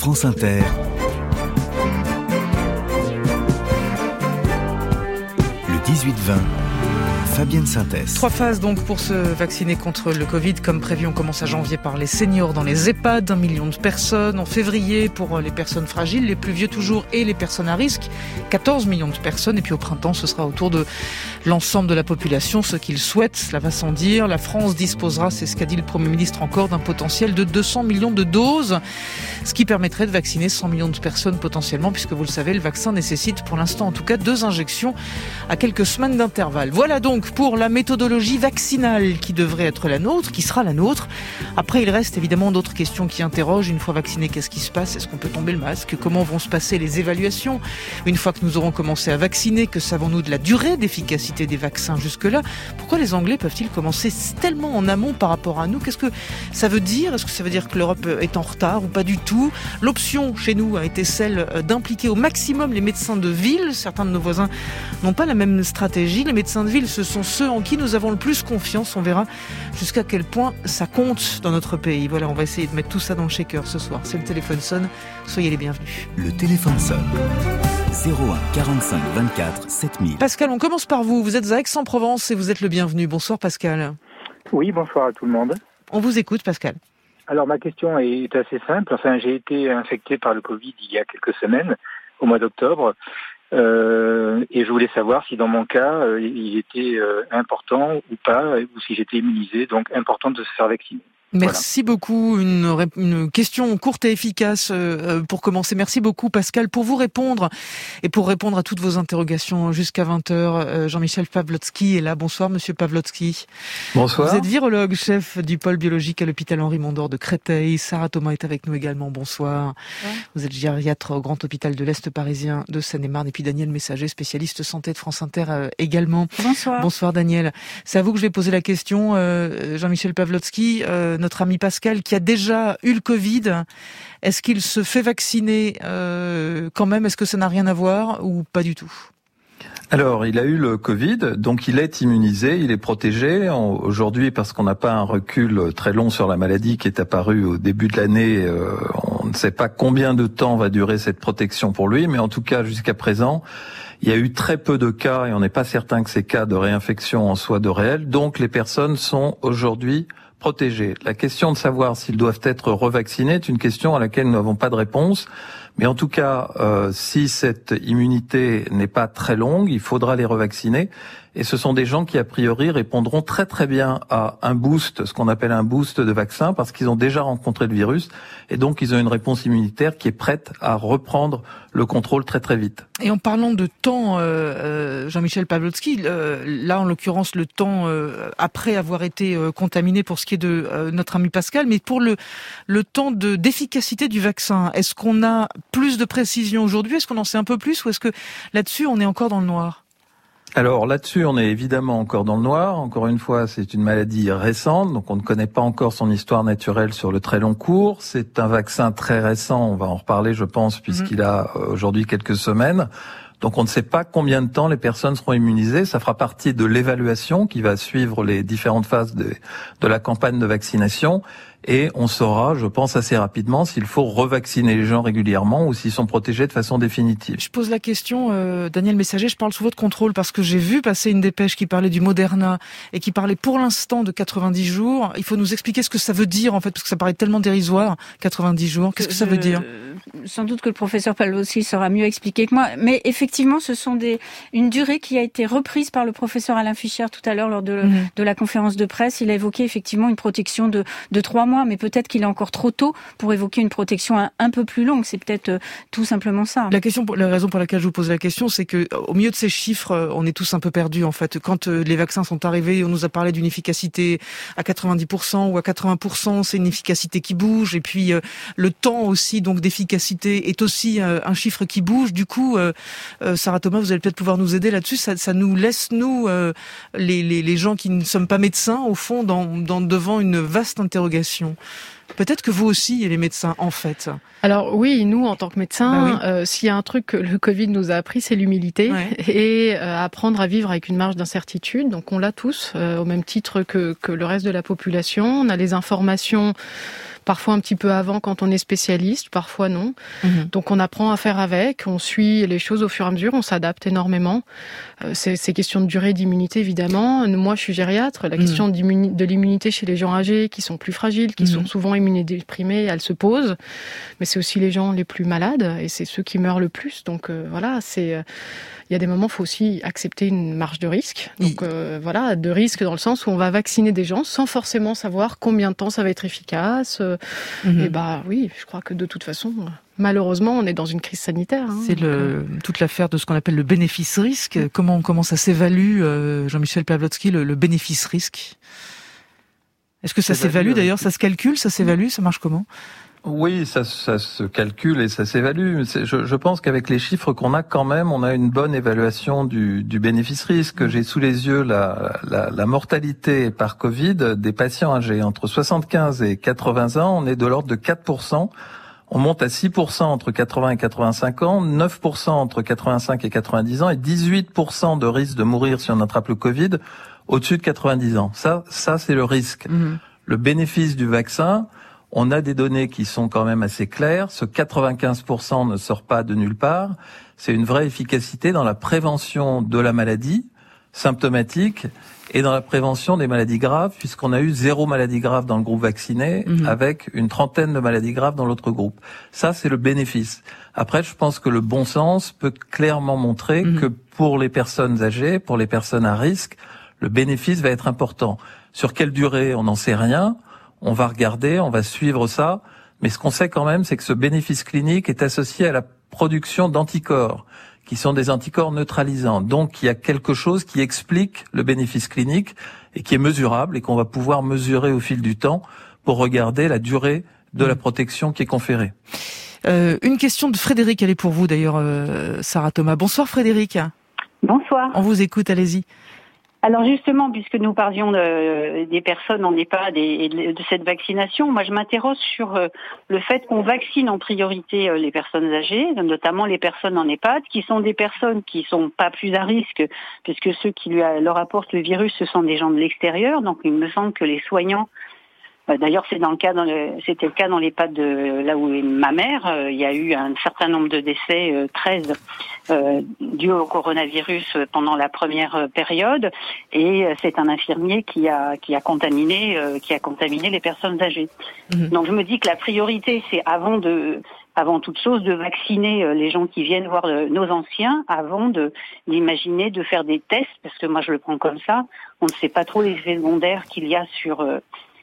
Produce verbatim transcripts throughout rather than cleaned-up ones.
France Inter, le dix-huit vingt, Fabienne Synthèse. Trois phases donc pour se vacciner contre le Covid. Comme prévu, on commence à janvier par les seniors dans les EHPAD, un million de personnes. En février pour les personnes fragiles, les plus vieux toujours et les personnes à risque, quatorze millions de personnes. Et puis au printemps, ce sera au tour de l'ensemble de la population, ce qu'ils souhaitent. Cela va sans dire. La France disposera, c'est ce qu'a dit le Premier ministre encore, d'un potentiel de deux cents millions de doses, ce qui permettrait de vacciner cent millions de personnes potentiellement, puisque vous le savez, le vaccin nécessite pour l'instant en tout cas deux injections à quelques semaines d'intervalle. Voilà donc pour la méthodologie vaccinale qui devrait être la nôtre, qui sera la nôtre. Après, il reste évidemment d'autres questions qui interrogent. Une fois vacciné, qu'est-ce qui se passe ? Est-ce qu'on peut tomber le masque ? Comment vont se passer les évaluations ? Une fois que nous aurons commencé à vacciner, que savons-nous de la durée d'efficacité des vaccins jusque-là ? Pourquoi les Anglais peuvent-ils commencer tellement en amont par rapport à nous ? Qu'est-ce que ça veut dire ? Est-ce que ça veut dire que l'Europe est en retard ou pas du tout ? L'option chez nous a été celle d'impliquer au maximum les médecins de ville. Certains de nos voisins n'ont pas la même stratégie. Les médecins de ville, ce sont ceux en qui nous avons le plus confiance. On verra jusqu'à quel point ça compte dans notre pays. Voilà, on va essayer de mettre tout ça dans le shaker ce soir. C'est le téléphone sonne. Soyez les bienvenus. Le téléphone sonne. zéro un quarante-cinq vingt-quatre sept mille. Pascal, on commence par vous. Vous êtes à Aix-en-Provence et vous êtes le bienvenu. Bonsoir Pascal. Oui, bonsoir à tout le monde. On vous écoute Pascal. Alors ma question est assez simple. Enfin, j'ai été infecté par le Covid il y a quelques semaines, au mois d'octobre. Euh, et je voulais savoir si dans mon cas, euh, il était euh, important ou pas, ou si j'étais immunisé, donc important de se faire vacciner. Merci voilà. beaucoup. Une, une question courte et efficace euh, pour commencer. Merci beaucoup Pascal. Pour vous répondre et pour répondre à toutes vos interrogations jusqu'à vingt heures, euh, Jean-Michel Pawlowski est là. Bonsoir Monsieur Pawlowski. Bonsoir. Vous êtes virologue, chef du pôle biologique à l'hôpital Henri Mondor de Créteil. Sarah Thomas est avec nous également. Bonsoir. Ouais. Vous êtes gériatre au Grand Hôpital de l'Est parisien de Seine-et-Marne. Et puis Daniel Messager, spécialiste santé de France Inter euh, également. Bonsoir. Bonsoir Daniel. C'est à vous que je vais poser la question. Euh, Jean-Michel Pawlowski, euh, notre ami Pascal qui a déjà eu le Covid, est-ce qu'il se fait vacciner euh, quand même ? Est-ce que ça n'a rien à voir ou pas du tout ? Alors, il a eu le Covid, donc il est immunisé, il est protégé. Aujourd'hui, parce qu'on n'a pas un recul très long sur la maladie qui est apparue au début de l'année, euh, on ne sait pas combien de temps va durer cette protection pour lui, mais en tout cas, jusqu'à présent, il y a eu très peu de cas et on n'est pas certain que ces cas de réinfection en soient de réels. Donc, les personnes sont aujourd'hui protégés. La question de savoir s'ils doivent être revaccinés est une question à laquelle nous n'avons pas de réponse. Mais en tout cas, euh, si cette immunité n'est pas très longue, il faudra les revacciner. Et ce sont des gens qui, a priori, répondront très très bien à un boost, ce qu'on appelle un boost de vaccin, parce qu'ils ont déjà rencontré le virus. Et donc, ils ont une réponse immunitaire qui est prête à reprendre le contrôle très très vite. Et en parlant de temps, euh, Jean-Michel Pawlowski, euh, là en l'occurrence le temps euh, après avoir été euh, contaminé pour ce qui est de euh, notre ami Pascal, mais pour le le temps de d'efficacité du vaccin, est-ce qu'on a plus de précision aujourd'hui ? Est-ce qu'on en sait un peu plus ou est-ce que là-dessus on est encore dans le noir ? Alors là-dessus, on est évidemment encore dans le noir. Encore une fois, c'est une maladie récente, donc on ne connaît pas encore son histoire naturelle sur le très long cours. C'est un vaccin très récent, on va en reparler, je pense, puisqu'il a aujourd'hui quelques semaines. Donc on ne sait pas combien de temps les personnes seront immunisées. Ça fera partie de l'évaluation qui va suivre les différentes phases de, de la campagne de vaccination. Et on saura, je pense, assez rapidement s'il faut revacciner les gens régulièrement ou s'ils sont protégés de façon définitive. Je pose la question, euh, Daniel Messager, je parle sous votre contrôle parce que j'ai vu passer une dépêche qui parlait du Moderna et qui parlait pour l'instant de quatre-vingt-dix jours. Il faut nous expliquer ce que ça veut dire, en fait, parce que ça paraît tellement dérisoire, quatre-vingt-dix jours. Qu'est-ce que ça veut dire ? Sans doute que le professeur Pawlowski saura mieux expliquer que moi. Mais effectivement, ce sont des une durée qui a été reprise par le professeur Alain Fischer tout à l'heure lors de, mmh. de la conférence de presse. Il a évoqué effectivement une protection de, de trois mois, mais peut-être qu'il est encore trop tôt pour évoquer une protection un, un peu plus longue. C'est peut-être euh, tout simplement ça. La question, la raison pour laquelle je vous pose la question, c'est que au milieu de ces chiffres, on est tous un peu perdus en fait. Quand euh, les vaccins sont arrivés, on nous a parlé d'une efficacité à quatre-vingt-dix pour cent ou à quatre-vingts pour cent. C'est une efficacité qui bouge. Et puis euh, le temps aussi, donc d'efficacité, est aussi euh, un chiffre qui bouge. Du coup, euh, euh, Sarah Thomas, vous allez peut-être pouvoir nous aider là-dessus. Ça, ça nous laisse nous, euh, les, les, les gens qui ne sommes pas médecins, au fond, dans, dans devant une vaste interrogation. Peut-être que vous aussi, les médecins, en fait. Alors oui, nous, en tant que médecins, bah oui. euh, s'il y a un truc que le Covid nous a appris, c'est l'humilité ouais. et euh, apprendre à vivre avec une marge d'incertitude. Donc on l'a tous, euh, au même titre que, que le reste de la population. On a les informations parfois un petit peu avant quand on est spécialiste, parfois non. Mmh. Donc on apprend à faire avec, on suit les choses au fur et à mesure, on s'adapte énormément. Euh, c'est, c'est question de durée d'immunité évidemment. Moi je suis gériatre, la question mmh. de l'immunité chez les gens âgés qui sont plus fragiles, qui mmh. sont souvent immunodéprimés, elle se pose. Mais c'est aussi les gens les plus malades et c'est ceux qui meurent le plus. Donc euh, voilà, c'est... Euh, il y a des moments, il faut aussi accepter une marge de risque. Donc euh, voilà, de risque dans le sens où on va vacciner des gens sans forcément savoir combien de temps ça va être efficace. Mm-hmm. Et bah oui, je crois que de toute façon, malheureusement, on est dans une crise sanitaire. Hein, C'est le, euh... toute l'affaire de ce qu'on appelle le bénéfice-risque. Mm. Comment, comment ça s'évalue, euh, Jean-Michel Pawlowski, le, le bénéfice-risque ? Est-ce que ça s'évalue d'ailleurs ? Ça se calcule ? Ça s'évalue ? Ça marche comment ? Oui, ça, ça se calcule et ça s'évalue. C'est, je, je pense qu'avec les chiffres qu'on a quand même, on a une bonne évaluation du, du bénéfice-risque. J'ai sous les yeux la, la, la mortalité par Covid des patients âgés entre soixante-quinze et quatre-vingts ans. On est de l'ordre de quatre pour cent. On monte à six pour cent entre quatre-vingts et quatre-vingt-cinq ans, neuf pour cent entre quatre-vingt-cinq et quatre-vingt-dix ans et dix-huit pour cent de risque de mourir si on attrape le Covid au-dessus de quatre-vingt-dix ans. Ça, ça c'est le risque. Mmh. Le bénéfice du vaccin, on a des données qui sont quand même assez claires. Ce quatre-vingt-quinze pour cent ne sort pas de nulle part. C'est une vraie efficacité dans la prévention de la maladie symptomatique et dans la prévention des maladies graves, puisqu'on a eu zéro maladie grave dans le groupe vacciné, mmh. avec une trentaine de maladies graves dans l'autre groupe. Ça, c'est le bénéfice. Après, je pense que le bon sens peut clairement montrer mmh. que pour les personnes âgées, pour les personnes à risque, le bénéfice va être important. Sur quelle durée, on n'en sait rien. On va regarder, on va suivre ça, mais ce qu'on sait quand même, c'est que ce bénéfice clinique est associé à la production d'anticorps, qui sont des anticorps neutralisants. Donc, il y a quelque chose qui explique le bénéfice clinique et qui est mesurable et qu'on va pouvoir mesurer au fil du temps pour regarder la durée de la protection qui est conférée. Euh, une question de Frédéric, elle est pour vous d'ailleurs, euh, Sarah Thomas. Bonsoir Frédéric. Bonsoir. On vous écoute, allez-y. Alors justement, puisque nous parlions de, des personnes en EHPAD et, et de, de cette vaccination, moi je m'interroge sur euh, le fait qu'on vaccine en priorité euh, les personnes âgées, notamment les personnes en EHPAD, qui sont des personnes qui sont pas plus à risque, puisque ceux qui lui a, leur apportent le virus, ce sont des gens de l'extérieur. Donc il me semble que les soignants, euh, d'ailleurs c'est dans le cas, dans le, c'était le cas dans l'EHPAD de là où est ma mère, euh, il y a eu un certain nombre de décès, euh, treize, Euh, dû au coronavirus pendant la première euh, période, et euh, c'est un infirmier qui a qui a contaminé euh, qui a contaminé les personnes âgées. Mmh. Donc je me dis que la priorité, c'est avant de avant toute chose de vacciner euh, les gens qui viennent voir euh, nos anciens, avant de d'imaginer de faire des tests, parce que moi je le prends comme ça. On ne sait pas trop les effets secondaires qu'il y a sur euh,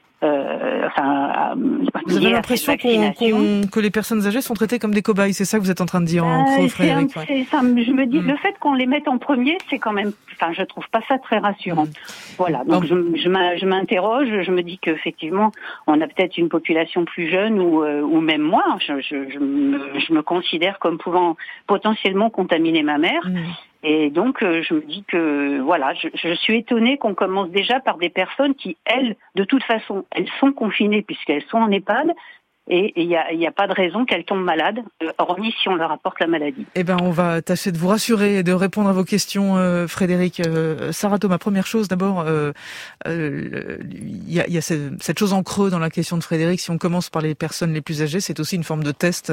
Euh, enfin, vous avez l'impression qu'on, qu'on, que les personnes âgées sont traitées comme des cobayes, c'est ça que vous êtes en train de dire, en gros, Frédéric. C'est, c'est ça, je me dis, mmh. le fait qu'on les mette en premier, c'est quand même, enfin, je trouve pas ça très rassurant. Mmh. Voilà, donc je, je, je m'interroge, je me dis qu'effectivement, on a peut-être une population plus jeune, ou, euh, ou même moi, je, je, je, me, je me considère comme pouvant potentiellement contaminer ma mère. Mmh. Et donc, euh, je me dis que, voilà, je, je suis étonnée qu'on commence déjà par des personnes qui, elles, de toute façon, elles sont confinées puisqu'elles sont en EHPAD. Et il n'y a, y a pas de raison qu'elles tombent malades, euh, hormis si on leur apporte la maladie. Eh ben, on va tâcher de vous rassurer et de répondre à vos questions, euh, Frédéric. Euh, Sarah Thomas, première chose, d'abord, il euh, euh, y, a, y a cette chose en creux dans la question de Frédéric. Si on commence par les personnes les plus âgées, c'est aussi une forme de test,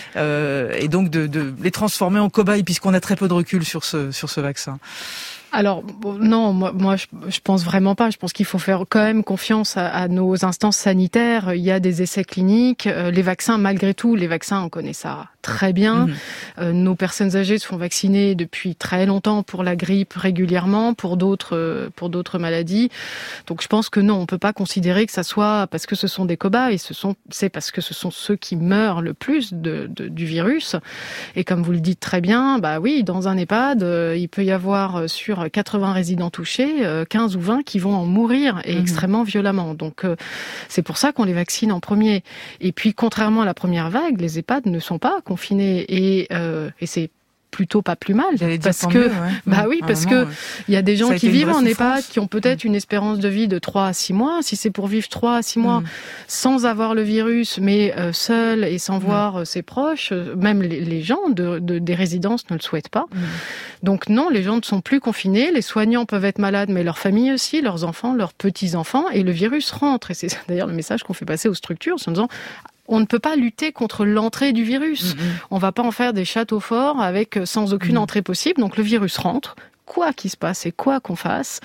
euh, et donc de, de les transformer en cobayes, puisqu'on a très peu de recul sur ce sur ce vaccin. Alors bon, non, moi, moi je, je pense vraiment pas. Je pense qu'il faut faire quand même confiance à, à nos instances sanitaires. Il y a des essais cliniques. Euh, les vaccins, malgré tout, les vaccins, on connaît ça très bien. Mmh. Euh, nos personnes âgées se font vacciner depuis très longtemps pour la grippe régulièrement, pour d'autres, euh, pour d'autres maladies. Donc je pense que non, on peut pas considérer que ça soit parce que ce sont des cobayes. Ce sont, c'est parce que ce sont ceux qui meurent le plus de, de, du virus. Et comme vous le dites très bien, bah oui, dans un EHPAD, euh, il peut y avoir sur quatre-vingts résidents touchés, quinze ou vingt qui vont en mourir et mmh. extrêmement violemment. Donc euh, c'est pour ça qu'on les vaccine en premier. Et puis contrairement à la première vague, les EHPAD ne sont pas confinés et, euh, et c'est plutôt pas plus mal. Parce que, mieux, ouais. bah oui, parce que il y a des gens qui vivent en EHPAD qui ont peut-être une espérance de vie de trois à six mois. Si c'est pour vivre trois à six mois mmh. sans avoir le virus, mais euh, seul et sans mmh. voir euh, ses proches, euh, même les, les gens de, de, des résidences ne le souhaitent pas. Mmh. Donc non, les gens ne sont plus confinés. Les soignants peuvent être malades, mais leurs familles aussi, leurs enfants, leurs petits-enfants, et le virus rentre. Et c'est d'ailleurs le message qu'on fait passer aux structures, en disant on ne peut pas lutter contre l'entrée du virus. Mmh. On ne va pas en faire des châteaux forts avec sans aucune mmh. entrée possible. Donc le virus rentre, quoi qu'il se passe et quoi qu'on fasse.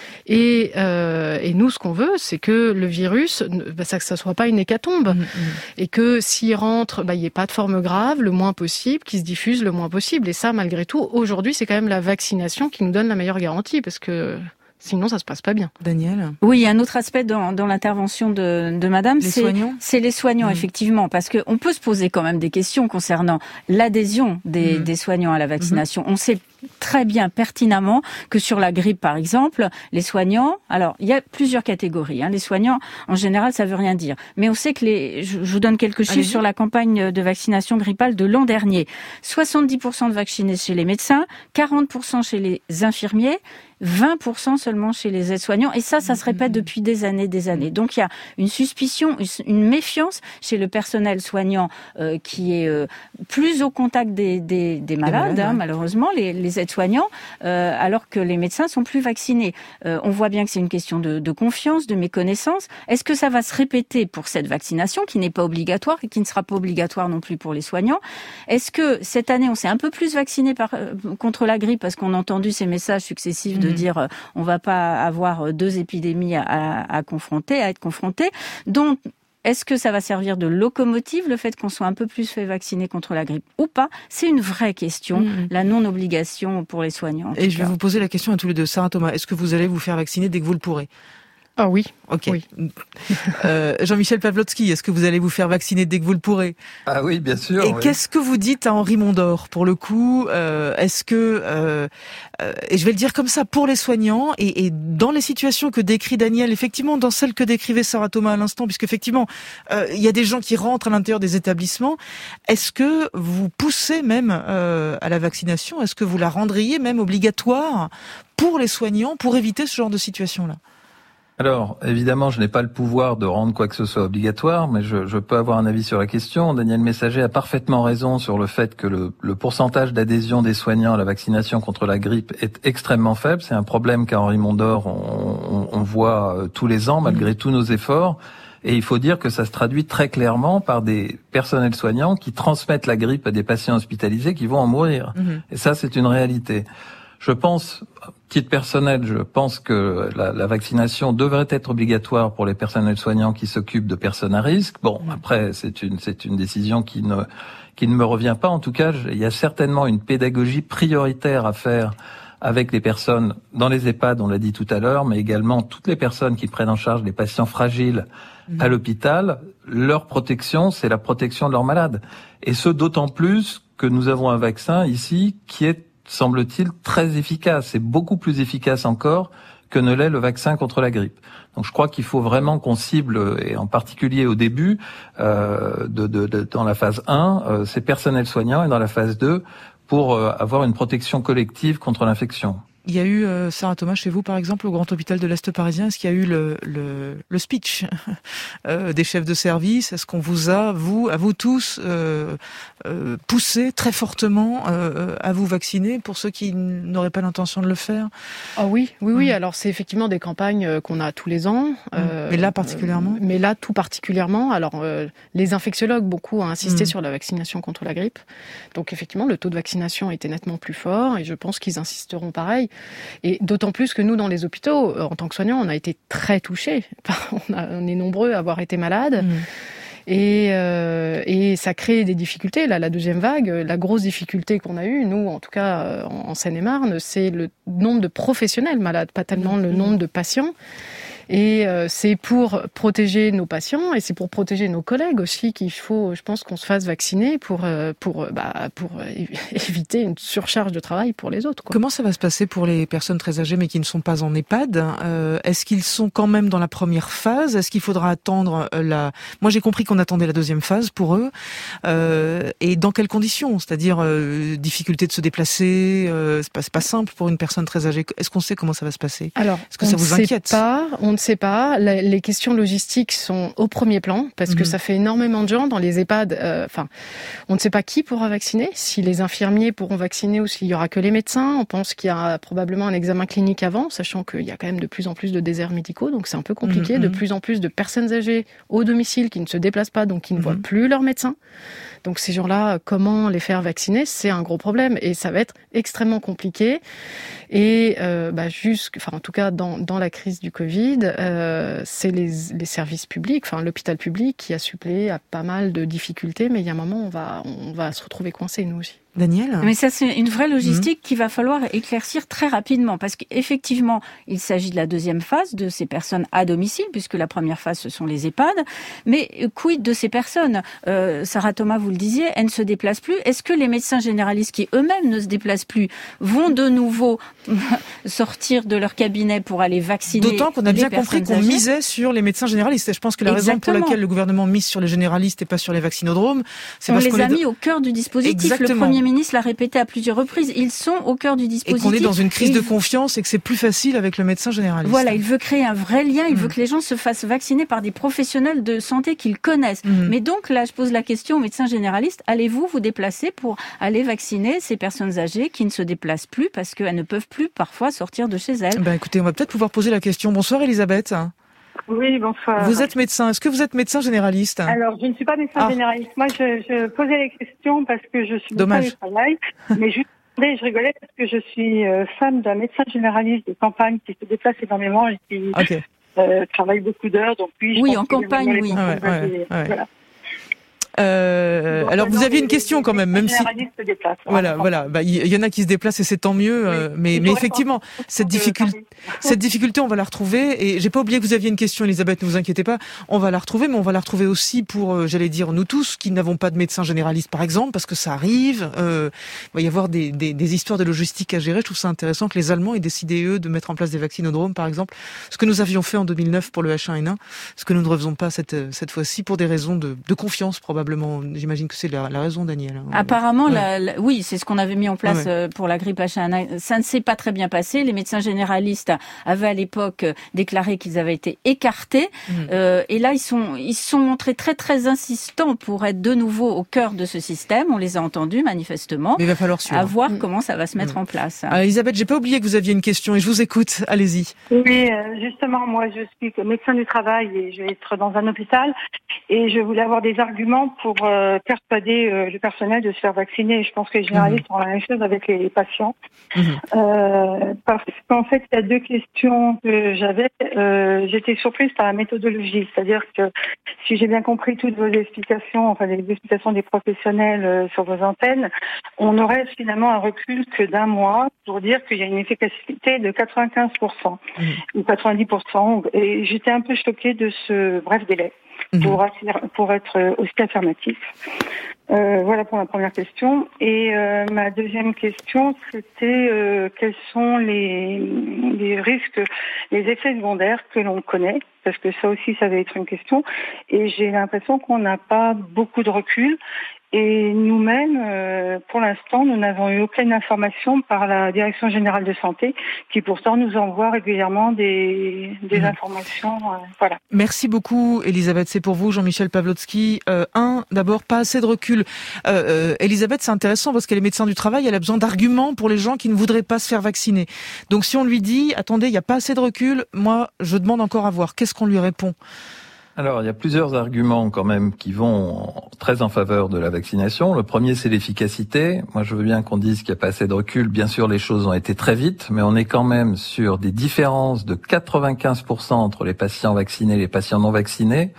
Et, euh, et nous, ce qu'on veut, c'est que le virus, bah, ça, que ça soit pas une hécatombe, mmh, mmh. et que s'il rentre, bah, il n'y ait pas de forme grave, le moins possible, qu'il se diffuse le moins possible. Et ça, malgré tout, aujourd'hui, c'est quand même la vaccination qui nous donne la meilleure garantie, parce que sinon, ça se passe pas bien. Daniel ? Oui, il y a un autre aspect dans, dans l'intervention de, de Madame. Les c'est, soignants ? C'est les soignants, mmh. effectivement, parce que on peut se poser quand même des questions concernant l'adhésion des, mmh. des soignants à la vaccination. Mmh. On sait très bien, pertinemment, que sur la grippe, par exemple, les soignants, alors, il y a plusieurs catégories, hein. Les soignants, en général, ça veut rien dire. Mais on sait que les, je, je vous donne quelques chiffres Allez-y. Sur la campagne de vaccination grippale de l'an dernier. soixante-dix pour cent de vaccinés chez les médecins, quarante pour cent chez les infirmiers, vingt pour cent seulement chez les aides-soignants. Et ça, ça se répète depuis des années, des années. Donc, il y a une suspicion, une méfiance chez le personnel soignant euh, qui est euh, plus au contact des, des, des malades, malades hein, ouais. malheureusement, les, les aides-soignants, euh, alors que les médecins sont plus vaccinés. Euh, on voit bien que c'est une question de, de confiance, de méconnaissance. Est-ce que ça va se répéter pour cette vaccination qui n'est pas obligatoire et qui ne sera pas obligatoire non plus pour les soignants ? Est-ce que cette année, on s'est un peu plus vacciné par, euh, contre la grippe parce qu'on a entendu ces messages successifs de dire euh, on va pas avoir deux épidémies à, à, à confronter, à être confronté. Donc, est-ce que ça va servir de locomotive, le fait qu'on soit un peu plus fait vacciner contre la grippe ou pas ? C'est une vraie question, mmh. la non-obligation pour les soignants. Et je vais vous poser la question à tous les deux. Sarah Thomas, est-ce que vous allez vous faire vacciner dès que vous le pourrez ? Ah oui. Ok. Oui. euh, Jean-Michel Pavlotsky, est-ce que vous allez vous faire vacciner dès que vous le pourrez ? Ah oui, bien sûr. Et oui. qu'est-ce que vous dites à Henri Mondor, pour le coup euh, Est-ce que, euh, euh, et je vais le dire comme ça, pour les soignants, et, et dans les situations que décrit Daniel, effectivement, dans celles que décrivait Sarah Thomas à l'instant, puisqu'effectivement, euh, il y a des gens qui rentrent à l'intérieur des établissements, est-ce que vous poussez même euh, à la vaccination ? Est-ce que vous la rendriez même obligatoire pour les soignants, pour éviter ce genre de situation-là ? Alors, évidemment, je n'ai pas le pouvoir de rendre quoi que ce soit obligatoire, mais je, je peux avoir un avis sur la question. Daniel Messager a parfaitement raison sur le fait que le, le pourcentage d'adhésion des soignants à la vaccination contre la grippe est extrêmement faible. C'est un problème qu'à Henri Mondor, on, on, on voit tous les ans, malgré mmh. tous nos efforts. Et il faut dire que ça se traduit très clairement par des personnels soignants qui transmettent la grippe à des patients hospitalisés qui vont en mourir. Mmh. Et ça, c'est une réalité. Je pense, titre personnel, je pense que la, la vaccination devrait être obligatoire pour les personnels soignants qui s'occupent de personnes à risque. Bon, après, c'est une, c'est une décision qui ne, qui ne me revient pas. En tout cas, il y a certainement une pédagogie prioritaire à faire avec les personnes dans les EHPAD, on l'a dit tout à l'heure, mais également toutes les personnes qui prennent en charge les patients fragiles à l'hôpital. Leur protection, c'est la protection de leurs malades. Et ce, d'autant plus que nous avons un vaccin ici qui est, semble-t-il, très efficace. C'est beaucoup plus efficace encore que ne l'est le vaccin contre la grippe. Donc je crois qu'il faut vraiment qu'on cible, et en particulier au début, euh, de, de, de, dans la phase un, euh, ces personnels soignants, et dans la phase deux, pour euh, avoir une protection collective contre l'infection. Il y a eu, euh, Sarah Thomas, chez vous par exemple, au Grand Hôpital de l'Est parisien, est-ce qu'il y a eu le, le, le speech euh, des chefs de service ? Est-ce qu'on vous a, vous, à vous tous, euh, euh, poussé très fortement euh, à vous vacciner pour ceux qui n'auraient pas l'intention de le faire ? Ah oui, oui, oui. Mmh. Alors c'est effectivement des campagnes qu'on a tous les ans. Mmh. Euh, mais là particulièrement ? Mais là tout particulièrement. Alors euh, les infectiologues, beaucoup, ont insisté mmh. sur la vaccination contre la grippe. Donc effectivement, le taux de vaccination était nettement plus fort et je pense qu'ils insisteront pareil. Et d'autant plus que nous, dans les hôpitaux, en tant que soignants, on a été très touchés. On, a, on est nombreux à avoir été malades. Mmh. Et, euh, et ça crée des difficultés. Là, la deuxième vague, la grosse difficulté qu'on a eue, nous, en tout cas en Seine-et-Marne, c'est le nombre de professionnels malades, pas tellement mmh. le nombre de patients. Et euh, c'est pour protéger nos patients et c'est pour protéger nos collègues aussi qu'il faut, je pense, qu'on se fasse vacciner pour euh, pour bah, pour éviter une surcharge de travail pour les autres, quoi. Comment ça va se passer pour les personnes très âgées mais qui ne sont pas en EHPAD? euh, Est-ce qu'ils sont quand même dans la première phase? Est-ce qu'il faudra attendre la... Moi, j'ai compris qu'on attendait la deuxième phase pour eux. Euh, et dans quelles conditions? C'est-à-dire euh, difficulté de se déplacer. Euh, c'est pas, c'est pas simple pour une personne très âgée. Est-ce qu'on sait comment ça va se passer? Alors, est-ce que ça vous inquiète? Pas, on ne sait pas. La, les questions logistiques sont au premier plan parce que mmh. ça fait énormément de gens dans les EHPAD. Enfin, euh, on ne sait pas qui pourra vacciner. Si les infirmiers pourront vacciner ou s'il y aura que les médecins. On pense qu'il y a probablement un examen clinique avant, sachant qu'il y a quand même de plus en plus de déserts médicaux, donc c'est un peu compliqué. Mmh. De plus en plus de personnes âgées au domicile qui ne se déplacent pas, donc qui ne mmh. voient plus leur médecin. Donc ces gens-là, comment les faire vacciner, c'est un gros problème et ça va être extrêmement compliqué. Et euh, bah, jusqu', enfin en tout cas dans dans la crise du Covid, euh, c'est les les services publics, enfin l'hôpital public qui a suppléé à pas mal de difficultés. Mais il y a un moment, on va on va se retrouver coincés nous aussi. Daniel? Mais ça, c'est une vraie logistique mmh. qu'il va falloir éclaircir très rapidement parce qu'effectivement, il s'agit de la deuxième phase de ces personnes à domicile puisque la première phase, ce sont les EHPAD. Mais quid de ces personnes? euh, Sarah Thomas, vous le disiez, elles ne se déplacent plus. Est-ce que les médecins généralistes qui eux-mêmes ne se déplacent plus vont de nouveau sortir de leur cabinet pour aller vacciner? D'autant qu'on a bien compris qu'on âgées. misait sur les médecins généralistes. Et je pense que la Exactement. raison pour laquelle le gouvernement mise sur les généralistes et pas sur les vaccinodromes, c'est on parce les qu'on a les... mis au cœur du dispositif. Exactement. Le Premier ministre l'a répété à plusieurs reprises. Ils sont au cœur du dispositif. Et qu'on est dans une crise et de confiance et que c'est plus facile avec le médecin généraliste. Voilà, il veut créer un vrai lien. Il mmh. veut que les gens se fassent vacciner par des professionnels de santé qu'ils connaissent. Mmh. Mais donc là, je pose la question aux médecins généralistes. Allez-vous vous déplacer pour aller vacciner ces personnes âgées qui ne se déplacent plus parce qu'elles ne peuvent plus parfois sortir de chez elles? Ben écoutez, on va peut-être pouvoir poser la question. Bonsoir Elisabeth. Oui, bonsoir. Vous êtes médecin. Est-ce que vous êtes médecin généraliste? Alors, je ne suis pas médecin ah. généraliste. Moi, je, je posais les questions parce que je suis Dommage. médecin du travail. Mais juste, je rigolais parce que je suis femme d'un médecin généraliste de campagne qui se déplace énormément et qui okay. euh, travaille beaucoup d'heures. Donc oui, je oui, pense en campagne, oui. Ah ouais, ouais, ouais. Voilà. Euh, alors vous aviez une question quand même, même si déplace, voilà, voilà, bah il y en a qui se déplacent et c'est tant mieux, oui. euh, mais mais effectivement cette difficulté, cette difficulté, on va la retrouver. Et j'ai pas oublié que vous aviez une question, Elisabeth, ne vous inquiétez pas, on va la retrouver, mais on va la retrouver aussi pour, euh, j'allais dire, nous tous qui n'avons pas de médecin généraliste, par exemple, parce que ça arrive. Euh, il va y avoir des, des des histoires de logistique à gérer. Je trouve ça intéressant que les Allemands aient décidé eux de mettre en place des vaccinodromes, par exemple, ce que nous avions fait en deux mille neuf pour le H un N un, ce que nous ne refaisons pas cette cette fois-ci pour des raisons de, de confiance probablement. J'imagine que c'est la, la raison, Daniel. Apparemment, ouais. la, la, oui, c'est ce qu'on avait mis en place ouais. pour la grippe H un N un. Ça ne s'est pas très bien passé. Les médecins généralistes avaient à l'époque déclaré qu'ils avaient été écartés. Mmh. Euh, et là, ils sont, ils se sont montrés très, très insistants pour être de nouveau au cœur de ce système. On les a entendus, manifestement. Mais il va falloir suivre. À voir mmh. comment ça va se mettre mmh. en place. Ah, Elisabeth, j'ai pas oublié que vous aviez une question et je vous écoute. Allez-y. Oui, justement, moi, je suis médecin du travail et je vais être dans un hôpital. Et je voulais avoir des arguments pour euh, persuader euh, le personnel de se faire vacciner. Et je pense que les généralistes mmh. ont la même chose avec les patients. Mmh. Euh, parce qu'en fait, il y a deux questions que j'avais. Euh, j'étais surprise par la méthodologie. C'est-à-dire que si j'ai bien compris toutes vos explications, enfin les explications des professionnels euh, sur vos antennes, on aurait finalement un recul que d'un mois pour dire qu'il y a une efficacité de quatre-vingt-quinze pour cent mmh. ou quatre-vingt-dix pour cent. Et j'étais un peu choquée de ce bref délai. Pour, pour être aussi affirmatif. Euh, voilà pour ma première question. Et euh, ma deuxième question, c'était euh, quels sont les, les risques, les effets secondaires que l'on connaît, parce que ça aussi, ça va être une question. Et j'ai l'impression qu'on n'a pas beaucoup de recul. Et nous-mêmes, euh, pour l'instant, nous n'avons eu aucune information par la Direction générale de santé, qui pourtant nous envoie régulièrement des, des mmh. informations. Euh, voilà. Merci beaucoup, Elisabeth. C'est pour vous, Jean-Michel Pawlowski. Euh, un, d'abord, pas assez de recul. Euh, euh, Elisabeth, c'est intéressant parce qu'elle est médecin du travail. Elle a besoin d'arguments pour les gens qui ne voudraient pas se faire vacciner. Donc, si on lui dit, attendez, il n'y a pas assez de recul, moi, je demande encore à voir. Qu'est-ce qu'on lui répond ? Alors, il y a plusieurs arguments quand même qui vont très en faveur de la vaccination. Le premier, c'est l'efficacité. Moi, je veux bien qu'on dise qu'il n'y a pas assez de recul. Bien sûr, les choses ont été très vite, mais on est quand même sur des différences de quatre-vingt-quinze pour cent entre les patients vaccinés et les patients non vaccinés,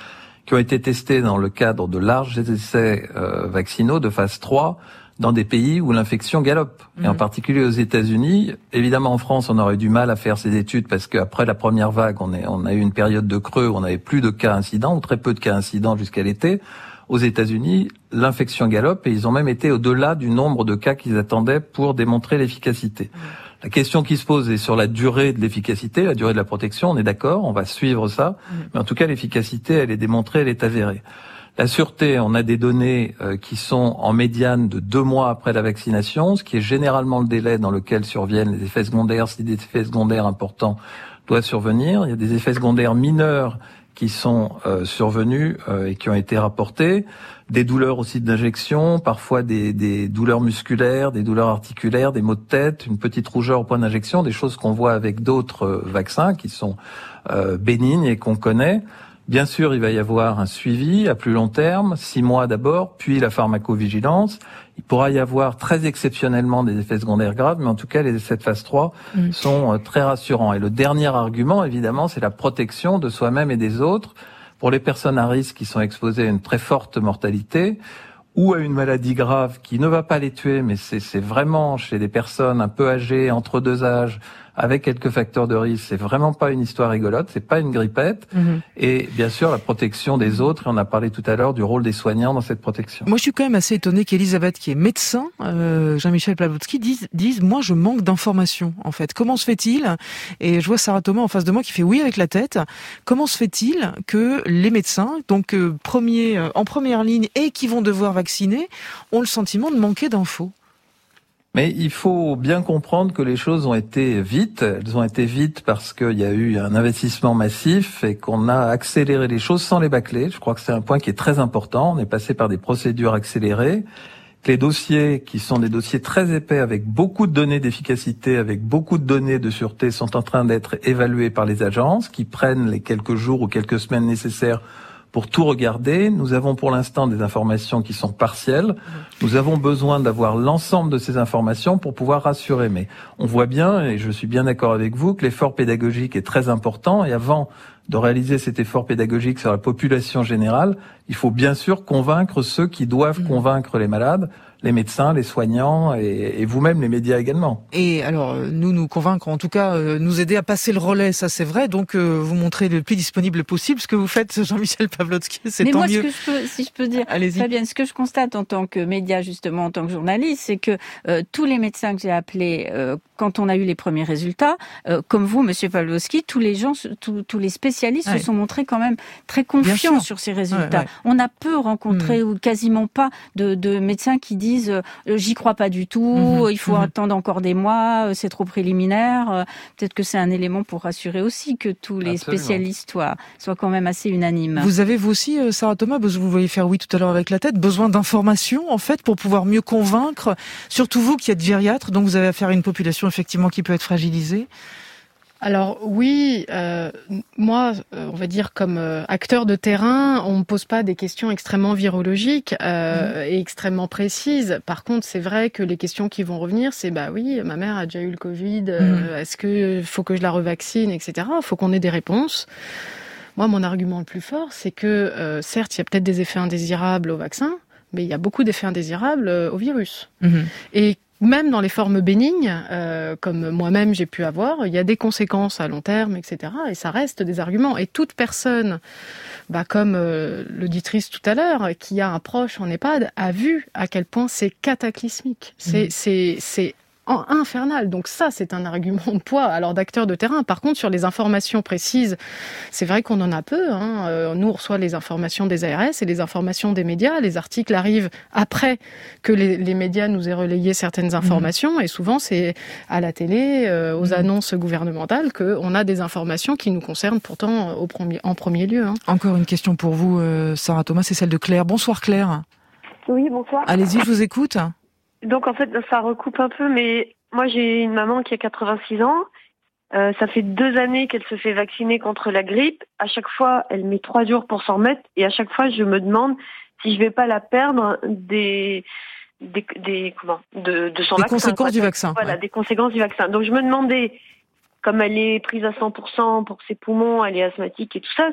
qui ont été testés dans le cadre de larges essais euh, vaccinaux de phase trois dans des pays où l'infection galope. Mmh. Et en particulier aux États-Unis. Évidemment, en France, on aurait eu du mal à faire ces études parce qu'après la première vague, on, est, on a eu une période de creux où on n'avait plus de cas incidents, ou très peu de cas incidents jusqu'à l'été. Aux États-Unis, l'infection galope et ils ont même été au-delà du nombre de cas qu'ils attendaient pour démontrer l'efficacité. Mmh. La question qui se pose est sur la durée de l'efficacité, la durée de la protection, on est d'accord, on va suivre ça, mmh. mais en tout cas, l'efficacité, elle est démontrée, elle est avérée. La sûreté, on a des données euh, qui sont en médiane de deux mois après la vaccination, ce qui est généralement le délai dans lequel surviennent les effets secondaires, si des effets secondaires importants doivent survenir. Il y a des effets secondaires mineurs qui sont euh, survenus euh, et qui ont été rapportés, des douleurs aussi d'injection, parfois des, des douleurs musculaires, des douleurs articulaires, des maux de tête, une petite rougeur au point d'injection, des choses qu'on voit avec d'autres euh, vaccins qui sont euh, bénignes et qu'on connaît. Bien sûr, il va y avoir un suivi à plus long terme, six mois d'abord, puis la pharmacovigilance. Il pourra y avoir très exceptionnellement des effets secondaires graves, mais en tout cas, les essais de phase trois mmh. sont très rassurants. Et le dernier argument, évidemment, c'est la protection de soi-même et des autres. Pour les personnes à risque qui sont exposées à une très forte mortalité ou à une maladie grave qui ne va pas les tuer, mais c'est, c'est vraiment chez des personnes un peu âgées, entre deux âges, avec quelques facteurs de risque, c'est vraiment pas une histoire rigolote, c'est pas une grippette. Mmh. Et bien sûr, la protection des autres, et on a parlé tout à l'heure du rôle des soignants dans cette protection. Moi, je suis quand même assez étonnée qu'Elisabeth, qui est médecin, euh, Jean-Michel Pawlowski, dise, dise, moi, je manque d'informations, en fait. Comment se fait-il, et je vois Sarah Thomas en face de moi qui fait oui avec la tête, comment se fait-il que les médecins, donc euh, premiers, euh, en première ligne et qui vont devoir vacciner, ont le sentiment de manquer d'infos? Mais il faut bien comprendre que les choses ont été vite. Elles ont été vite parce qu'il y a eu un investissement massif et qu'on a accéléré les choses sans les bâcler. Je crois que c'est un point qui est très important. On est passé par des procédures accélérées. Les dossiers, qui sont des dossiers très épais avec beaucoup de données d'efficacité, avec beaucoup de données de sûreté, sont en train d'être évalués par les agences qui prennent les quelques jours ou quelques semaines nécessaires pour tout regarder. Nous avons pour l'instant des informations qui sont partielles. Nous avons besoin d'avoir l'ensemble de ces informations pour pouvoir rassurer. Mais on voit bien, et je suis bien d'accord avec vous, que l'effort pédagogique est très important. Et avant de réaliser cet effort pédagogique sur la population générale, il faut bien sûr convaincre ceux qui doivent mmh. convaincre les malades, les médecins, les soignants et, et vous-même, les médias également. Et alors, nous, nous convaincre, en tout cas, euh, nous aider à passer le relais, ça c'est vrai, donc euh, vous montrez le plus disponible possible. Ce que vous faites, Jean-Michel Pawlowski, c'est Mais tant moi, mieux. Ce que je peux, si je peux dire, Allez-y. Fabienne, ce que je constate en tant que média, justement, en tant que journaliste, c'est que euh, tous les médecins que j'ai appelés, euh, quand on a eu les premiers résultats, euh, comme vous, Monsieur Pawlowski, tous les gens, tous, tous les spécialistes ouais. se sont montrés quand même très confiants sur ces résultats. Ouais, ouais. On a peu rencontré mmh. ou quasiment pas de, de médecins qui disent euh, j'y crois pas du tout, mmh. il faut mmh. attendre encore des mois, c'est trop préliminaire. Peut-être que c'est un élément pour rassurer aussi que tous les Absolument. spécialistes soient, soient quand même assez unanimes. Vous avez vous aussi, Sarah Thomas, vous voyez faire oui tout à l'heure avec la tête, besoin d'informations en fait pour pouvoir mieux convaincre, surtout vous qui êtes gériatre, donc vous avez affaire à une population effectivement qui peut être fragilisée. Alors oui, euh, moi, euh, on va dire comme euh, acteur de terrain, on me pose pas des questions extrêmement virologiques euh, mmh. et extrêmement précises. Par contre, c'est vrai que les questions qui vont revenir, c'est bah oui, ma mère a déjà eu le Covid, euh, mmh. est-ce que faut que je la revaccine, et cetera. Il faut qu'on ait des réponses. Moi, mon argument le plus fort, c'est que euh, certes, il y a peut-être des effets indésirables au vaccin, mais il y a beaucoup d'effets indésirables euh, au virus. Mmh. Et même dans les formes bénignes, euh, comme moi-même j'ai pu avoir, il y a des conséquences à long terme, et cetera. Et ça reste des arguments. Et toute personne, bah, comme euh, l'auditrice tout à l'heure, qui a un proche en EHPAD, a vu à quel point c'est cataclysmique. C'est, mmh. c'est, c'est infernal. Donc ça, c'est un argument de poids, alors d'acteurs de terrain. Par contre, sur les informations précises, c'est vrai qu'on en a peu. Hein. Euh, nous, on reçoit les informations des A R S et les informations des médias. Les articles arrivent après que les, les médias nous aient relayé certaines informations. Mmh. Et souvent, c'est à la télé, euh, aux mmh. annonces gouvernementales, qu'on a des informations qui nous concernent pourtant au premier, en premier lieu. Hein. Encore une question pour vous, euh, Sarah Thomas, c'est celle de Claire. Bonsoir Claire. Oui, bonsoir. Allez-y, je vous écoute. Donc en fait, ça recoupe un peu, mais moi j'ai une maman qui a quatre-vingt-six ans. Euh, ça fait deux années qu'elle se fait vacciner contre la grippe. À chaque fois, elle met trois jours pour s'en remettre. Et à chaque fois, je me demande si je vais pas la perdre des des, des comment de, de son des vaccin. Des conséquences quoi. du vaccin. Voilà, ouais. des conséquences du vaccin. Donc je me demandais, comme elle est prise à cent pour cent pour ses poumons, elle est asthmatique et tout ça,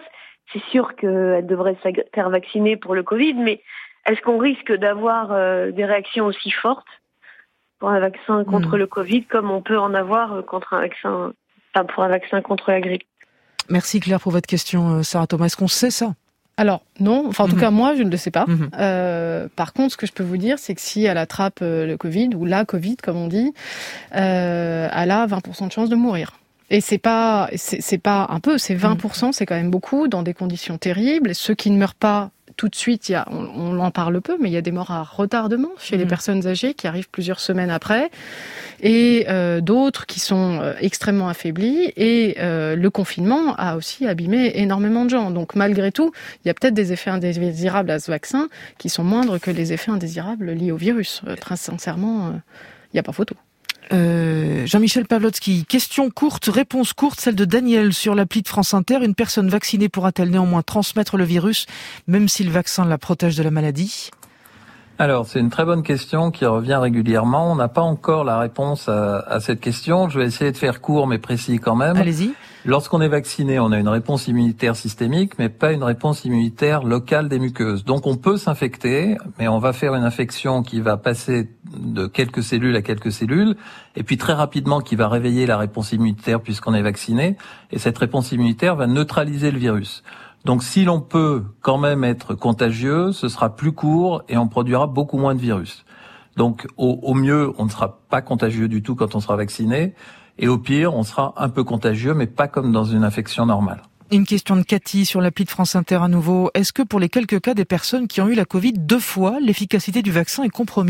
c'est sûr qu'elle devrait se faire vacciner pour le Covid, mais est-ce qu'on risque d'avoir euh, des réactions aussi fortes pour un vaccin contre mmh. le Covid comme on peut en avoir contre un vaccin, enfin pour un vaccin contre la grippe? Merci Claire pour votre question, Sarah Thomas. Est-ce qu'on sait ça? Alors non, enfin en tout mmh. cas moi je ne le sais pas. Mmh. Euh, par contre, ce que je peux vous dire, c'est que si elle attrape euh, le Covid ou la Covid comme on dit, euh, elle a vingt pour cent de chance de mourir. Et c'est pas, c'est, c'est pas un peu, c'est vingt pour cent, c'est quand même beaucoup dans des conditions terribles. Ceux qui ne meurent pas tout de suite, il y a, on, on en parle peu, mais il y a des morts à retardement chez mmh. les personnes âgées qui arrivent plusieurs semaines après, et euh, d'autres qui sont euh, extrêmement affaiblis. Et euh, le confinement a aussi abîmé énormément de gens. Donc malgré tout, il y a peut-être des effets indésirables à ce vaccin qui sont moindres que les effets indésirables liés au virus. Euh, très sincèrement, il euh, n'y a pas photo. Euh, Jean-Michel Pavlotsky, question courte, réponse courte, celle de Daniel sur l'appli de France Inter. Une personne vaccinée pourra-t-elle néanmoins transmettre le virus, même si le vaccin la protège de la maladie? Alors, c'est une très bonne question qui revient régulièrement. On n'a pas encore la réponse à, à cette question. Je vais essayer de faire court mais précis quand même. Allez-y. Lorsqu'on est vacciné, on a une réponse immunitaire systémique, mais pas une réponse immunitaire locale des muqueuses. Donc on peut s'infecter, mais on va faire une infection qui va passer de quelques cellules à quelques cellules, et puis très rapidement qui va réveiller la réponse immunitaire puisqu'on est vacciné, et cette réponse immunitaire va neutraliser le virus. Donc si l'on peut quand même être contagieux, ce sera plus court et on produira beaucoup moins de virus. Donc au, au mieux, on ne sera pas contagieux du tout quand on sera vacciné, et au pire, on sera un peu contagieux, mais pas comme dans une infection normale. Une question de Cathy sur l'appli de France Inter à nouveau. Est-ce que pour les quelques cas des personnes qui ont eu la Covid deux fois, l'efficacité du vaccin est compromise ?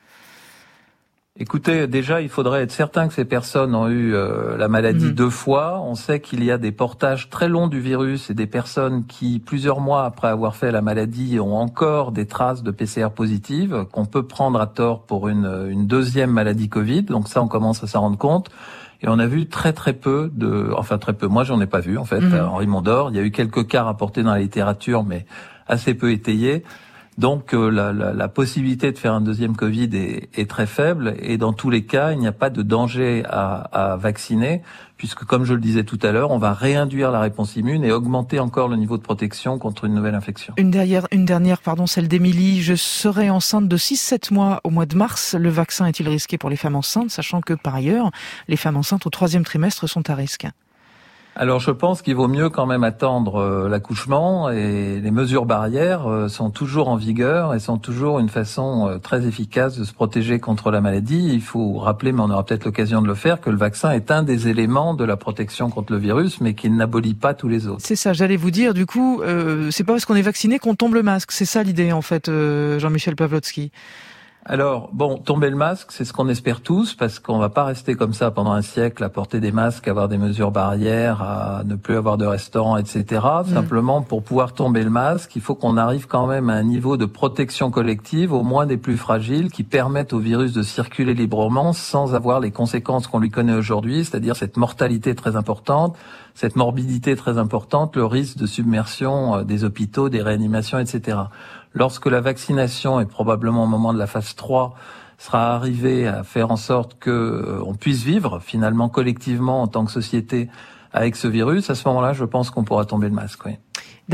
Écoutez, déjà, il faudrait être certain que ces personnes ont eu euh, la maladie mmh. deux fois. On sait qu'il y a des portages très longs du virus et des personnes qui, plusieurs mois après avoir fait la maladie, ont encore des traces de P C R positives qu'on peut prendre à tort pour une, une deuxième maladie Covid. Donc ça, on commence à s'en rendre compte. Et on a vu très très peu de... Enfin, très peu. Moi, j'en ai pas vu, en fait, mmh. à Henri Mondor. Il y a eu quelques cas rapportés dans la littérature, mais assez peu étayés. Donc euh, la, la, la possibilité de faire un deuxième Covid est, est très faible, et dans tous les cas, il n'y a pas de danger à, à vacciner, puisque comme je le disais tout à l'heure, on va réinduire la réponse immune et augmenter encore le niveau de protection contre une nouvelle infection. Une dernière, une dernière, pardon, celle d'Émilie. Je serai enceinte de six sept mois au mois de mars. Le vaccin est-il risqué pour les femmes enceintes, sachant que par ailleurs, les femmes enceintes au troisième trimestre sont à risque? Alors je pense qu'il vaut mieux quand même attendre euh, l'accouchement, et les mesures barrières euh, sont toujours en vigueur et sont toujours une façon euh, très efficace de se protéger contre la maladie. Il faut rappeler, mais on aura peut-être l'occasion de le faire, que le vaccin est un des éléments de la protection contre le virus, mais qu'il n'abolit pas tous les autres. C'est ça, j'allais vous dire, du coup, euh, c'est pas parce qu'on est vacciné qu'on tombe le masque. C'est ça l'idée en fait, euh, Jean-Michel Pavlotsky. Alors, bon, tomber le masque, c'est ce qu'on espère tous, parce qu'on va pas rester comme ça pendant un siècle à porter des masques, à avoir des mesures barrières, à ne plus avoir de restaurants, et cetera. Mmh. Simplement, pour pouvoir tomber le masque, il faut qu'on arrive quand même à un niveau de protection collective, au moins des plus fragiles, qui permettent au virus de circuler librement sans avoir les conséquences qu'on lui connaît aujourd'hui, c'est-à-dire cette mortalité très importante, cette morbidité très importante, le risque de submersion des hôpitaux, des réanimations, et cetera. Lorsque la vaccination, et probablement au moment de la phase trois, sera arrivée à faire en sorte que euh, on puisse vivre finalement collectivement en tant que société avec ce virus, à ce moment-là, je pense qu'on pourra tomber le masque, oui. Daniel ?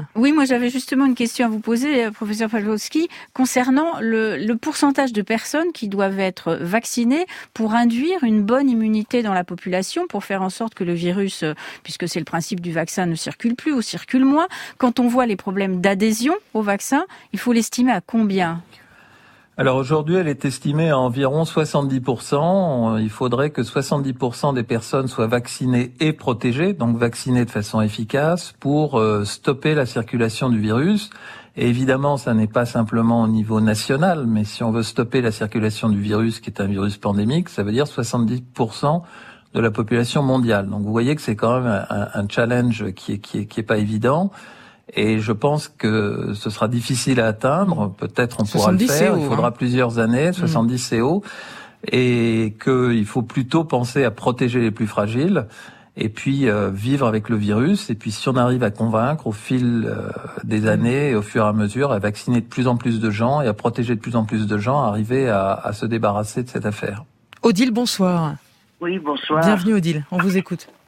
Oui, moi j'avais justement une question à vous poser, professeur Pavlotsky, concernant le, le pourcentage de personnes qui doivent être vaccinées pour induire une bonne immunité dans la population, pour faire en sorte que le virus, puisque c'est le principe du vaccin, ne circule plus ou circule moins. Quand on voit les problèmes d'adhésion au vaccin, il faut l'estimer à combien ? Alors aujourd'hui, elle est estimée à environ soixante-dix pour cent. Il faudrait que soixante-dix pour cent des personnes soient vaccinées et protégées, donc vaccinées de façon efficace, pour euh, stopper la circulation du virus. Et évidemment, ça n'est pas simplement au niveau national, mais si on veut stopper la circulation du virus, qui est un virus pandémique, ça veut dire soixante-dix pour cent de la population mondiale. Donc vous voyez que c'est quand même un, un challenge qui est, qui est, qui est pas évident. Et je pense que ce sera difficile à atteindre. Peut-être on pourra le faire. C O, il faudra hein. plusieurs années, soixante-dix C O. Et qu'il faut plutôt penser à protéger les plus fragiles. Et puis euh, vivre avec le virus. Et puis si on arrive à convaincre au fil euh, des années, et au fur et à mesure, à vacciner de plus en plus de gens et à protéger de plus en plus de gens, arriver à, à se débarrasser de cette affaire. Odile, bonsoir. Oui, bonsoir. Bienvenue Odile, on vous écoute.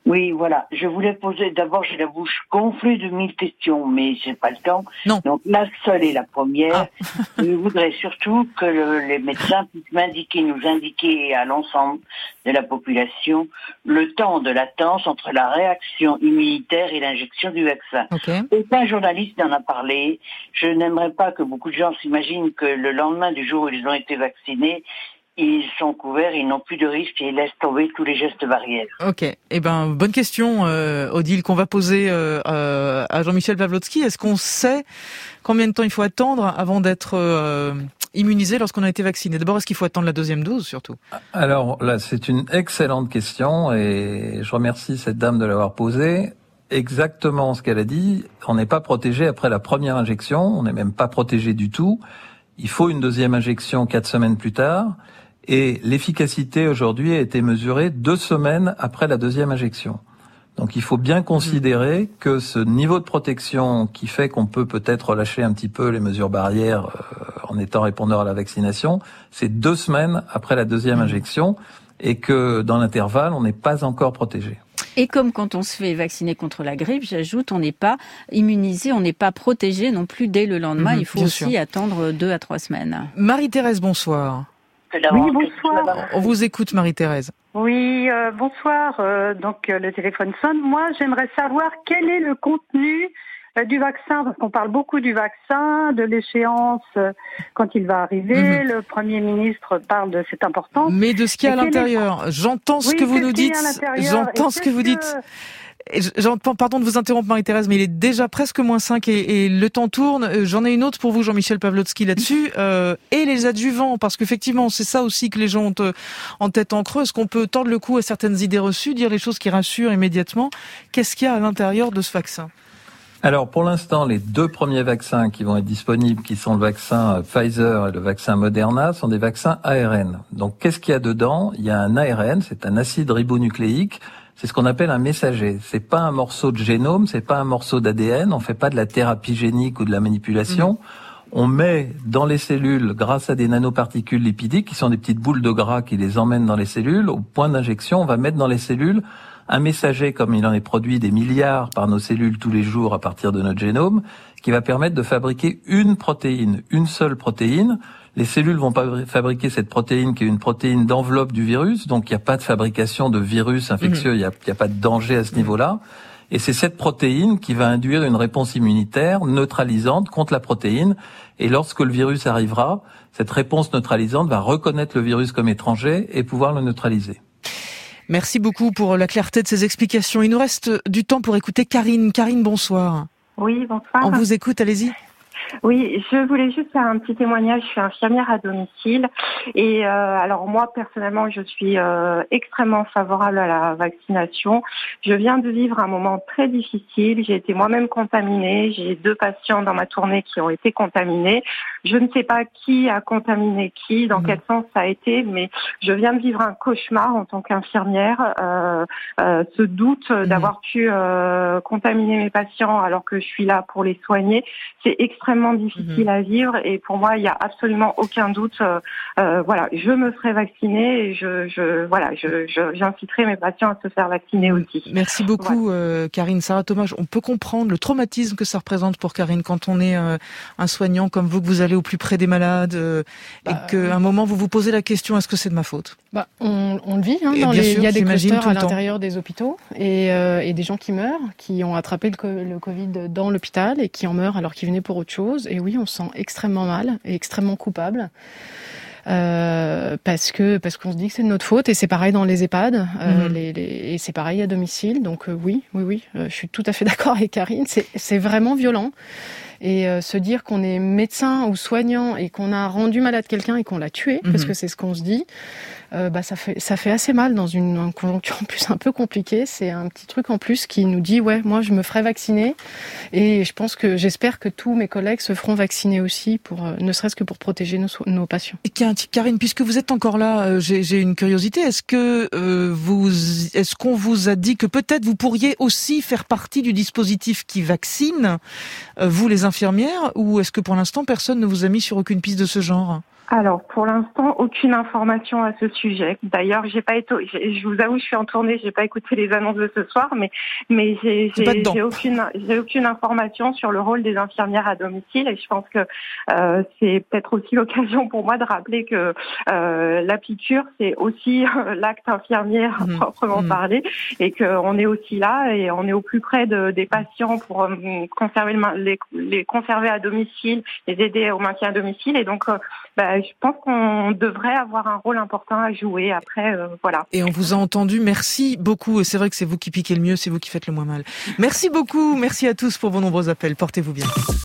Oui, voilà. Je voulais poser, d'abord, j'ai la bouche gonflée de mille questions, mais j'ai pas le temps. Non. Donc, la seule et la première. Ah. Je voudrais surtout que le, les médecins puissent m'indiquer, nous indiquer à l'ensemble de la population le temps de latence entre la réaction immunitaire et l'injection du vaccin. Okay. Aucun journaliste n'en a parlé. Je n'aimerais pas que beaucoup de gens s'imaginent que le lendemain du jour où ils ont été vaccinés, ils sont couverts, ils n'ont plus de risque et ils laissent tomber tous les gestes barrières. Ok. Eh ben, bonne question, euh, Odile, qu'on va poser euh, euh, à Jean-Michel Pawlowski. Est-ce qu'on sait combien de temps il faut attendre avant d'être euh, immunisé lorsqu'on a été vacciné? D'abord, est-ce qu'il faut attendre la deuxième dose, surtout? Alors là, c'est une excellente question et je remercie cette dame de l'avoir posée. Exactement ce qu'elle a dit. On n'est pas protégé après la première injection. On n'est même pas protégé du tout. Il faut une deuxième injection quatre semaines plus tard. Et l'efficacité aujourd'hui a été mesurée deux semaines après la deuxième injection. Donc il faut bien considérer que ce niveau de protection qui fait qu'on peut peut-être relâcher un petit peu les mesures barrières euh, en étant répondeur à la vaccination, c'est deux semaines après la deuxième injection et que dans l'intervalle, on n'est pas encore protégé. Et comme quand on se fait vacciner contre la grippe, j'ajoute, on n'est pas immunisé, on n'est pas protégé non plus dès le lendemain. Mmh, il faut aussi sûr. attendre deux à trois semaines. Marie-Thérèse, bonsoir. Oui, bonsoir. On vous écoute, Marie-Thérèse. Oui, euh, bonsoir. Euh, donc, euh, le téléphone sonne. Moi, j'aimerais savoir quel est le contenu euh, du vaccin, parce qu'on parle beaucoup du vaccin, de l'échéance euh, quand il va arriver. Mm-hmm. Le Premier ministre parle de cette importance. Mais de ce qu'il y a à l'intérieur. Est... J'entends ce oui, que vous nous dites. J'entends ce que vous que... dites. J'entends, pardon de vous interrompre, Marie-Thérèse, mais il est déjà presque moins cinq et, et le temps tourne. J'en ai une autre pour vous, Jean-Michel Pawlowski, là-dessus. Euh, et les adjuvants, parce qu'effectivement, c'est ça aussi que les gens ont en tête en creux. Est-ce qu'on peut tordre le cou à certaines idées reçues, dire les choses qui rassurent immédiatement? Qu'est-ce qu'il y a à l'intérieur de ce vaccin? Alors, pour l'instant, les deux premiers vaccins qui vont être disponibles, qui sont le vaccin Pfizer et le vaccin Moderna, sont des vaccins A R N. Donc, qu'est-ce qu'il y a dedans? Il y a un A R N, c'est un acide ribonucléique. C'est ce qu'on appelle un messager. C'est pas un morceau de génome, c'est pas un morceau d'A D N. On fait pas de la thérapie génique ou de la manipulation. Mmh. On met dans les cellules, grâce à des nanoparticules lipidiques, qui sont des petites boules de gras qui les emmènent dans les cellules. Au point d'injection, on va mettre dans les cellules un messager, comme il en est produit des milliards par nos cellules tous les jours à partir de notre génome, qui va permettre de fabriquer une protéine, une seule protéine. Les cellules vont fabriquer cette protéine qui est une protéine d'enveloppe du virus, donc il n'y a pas de fabrication de virus infectieux, il mmh. n'y a, a pas de danger à ce mmh. niveau-là. Et c'est cette protéine qui va induire une réponse immunitaire neutralisante contre la protéine. Et lorsque le virus arrivera, cette réponse neutralisante va reconnaître le virus comme étranger et pouvoir le neutraliser. Merci beaucoup pour la clarté de ces explications. Il nous reste du temps pour écouter Karine. Karine, bonsoir. Oui, bonsoir. On vous écoute, allez-y. Oui, je voulais juste faire un petit témoignage. Je suis infirmière à domicile et euh, alors moi personnellement, je suis euh, extrêmement favorable à la vaccination. Je viens de vivre un moment très difficile. J'ai été moi-même contaminée. J'ai deux patients dans ma tournée qui ont été contaminés. Je ne sais pas qui a contaminé qui, dans mmh. quel sens ça a été, mais je viens de vivre un cauchemar en tant qu'infirmière. Euh, euh, ce doute mmh. d'avoir pu euh, contaminer mes patients alors que je suis là pour les soigner, c'est extrêmement difficile mmh. à vivre et pour moi il y a absolument aucun doute. Euh, euh, voilà, je me ferai vacciner et je, je voilà, je, je j'inciterai mes patients à se faire vacciner aussi. Merci beaucoup, voilà. euh, Karine. Sarah Thomas, on peut comprendre le traumatisme que ça représente pour Karine quand on est euh, un soignant comme vous, que vous allez au plus près des malades euh, bah, et qu'à un moment vous vous posez la question, est-ce que c'est de ma faute? Bah, on, on le vit. Hein, dans les, sûr, il y a des clusters à l'intérieur des hôpitaux et, euh, et des gens qui meurent, qui ont attrapé le, le Covid dans l'hôpital et qui en meurent alors qu'ils venaient pour autre chose. Et oui, on se sent extrêmement mal et extrêmement coupable. Euh, parce que parce qu'on se dit que c'est de notre faute et c'est pareil dans les EHPAD euh, mmh. les, les, et c'est pareil à domicile. Donc euh, oui, oui, oui, euh, je suis tout à fait d'accord avec Karine. C'est c'est vraiment violent. Et euh, se dire qu'on est médecin ou soignant et qu'on a rendu malade quelqu'un et qu'on l'a tué, mmh. parce que c'est ce qu'on se dit, euh, bah ça fait ça fait assez mal dans une, une conjoncture en plus un peu compliquée. C'est un petit truc en plus qui nous dit ouais, moi je me ferai vacciner et je pense que j'espère que tous mes collègues se feront vacciner aussi pour euh, ne serait-ce que pour protéger nos nos patients. Et Karine, puisque vous êtes encore là, euh, j'ai j'ai une curiosité. Est-ce que euh, vous est-ce qu'on vous a dit que peut-être vous pourriez aussi faire partie du dispositif qui vaccine euh, vous les infirmiers infirmières ou est-ce que pour l'instant personne ne vous a mis sur aucune piste de ce genre ? Alors, pour l'instant, aucune information à ce sujet. D'ailleurs, j'ai pas été, je vous avoue, je suis en tournée, j'ai pas écouté les annonces de ce soir, mais, mais j'ai, j'ai, j'ai aucune, j'ai aucune information sur le rôle des infirmières à domicile et je pense que, euh, c'est peut-être aussi l'occasion pour moi de rappeler que, euh, la piqûre, c'est aussi l'acte infirmière à mmh. proprement mmh. parler et qu'on est aussi là et on est au plus près de, des patients pour euh, conserver le, les, les conserver à domicile, les aider au maintien à domicile et donc, euh, bah, je pense qu'on devrait avoir un rôle important à jouer. Après, euh, voilà. Et on vous a entendu. Merci beaucoup. Et c'est vrai que c'est vous qui piquez le mieux, c'est vous qui faites le moins mal. Merci beaucoup. Merci à tous pour vos nombreux appels. Portez-vous bien.